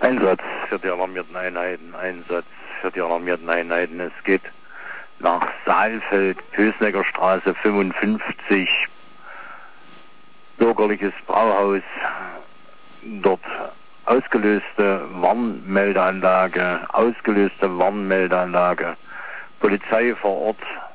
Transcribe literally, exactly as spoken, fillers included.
Einsatz für die alarmierten Einheiten, Einsatz für die alarmierten Einheiten. Es geht nach Saalfeld, Pösnecker Straße fünfundfünfzig, bürgerliches Brauhaus, dort ausgelöste Warnmeldeanlage, ausgelöste Warnmeldeanlage, Polizei vor Ort,